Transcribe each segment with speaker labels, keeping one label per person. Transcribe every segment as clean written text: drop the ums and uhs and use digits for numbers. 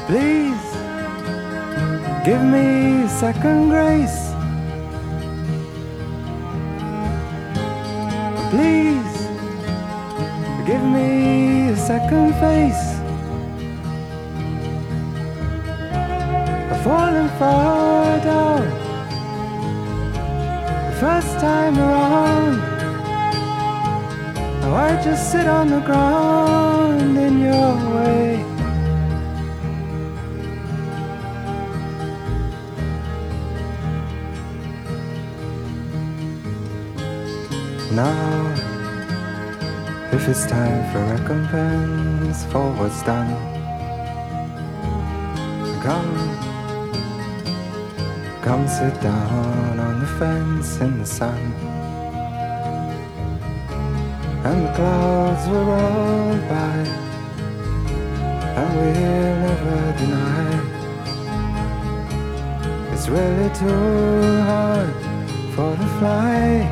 Speaker 1: Please give me a second grace. Please give me a second face. I've fallen far down the first time around. Now I just sit on the ground in your way. Now, if it's time for recompense for what's done, come sit down on the fence in the sun. And the clouds will roll by, and we'll never deny it's really too hard for the fly.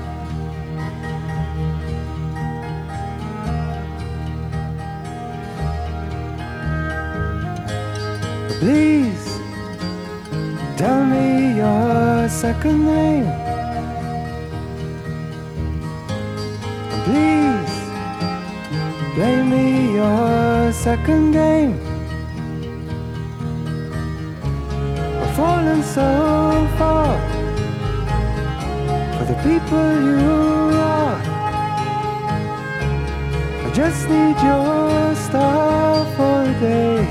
Speaker 1: Please tell me your second name. Please play me your second game. I've fallen so far for the people you are. I just need your star for a day.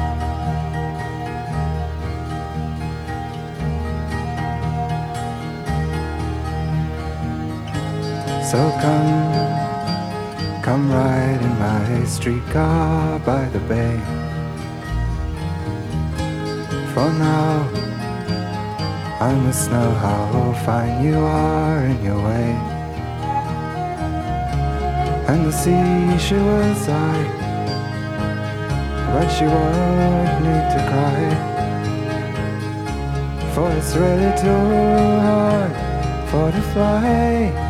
Speaker 1: So come ride in my streetcar by the bay. For now, I must know how fine you are in your way. And the sea, she will sigh, but she won't need to cry, for it's really too hard for the fly.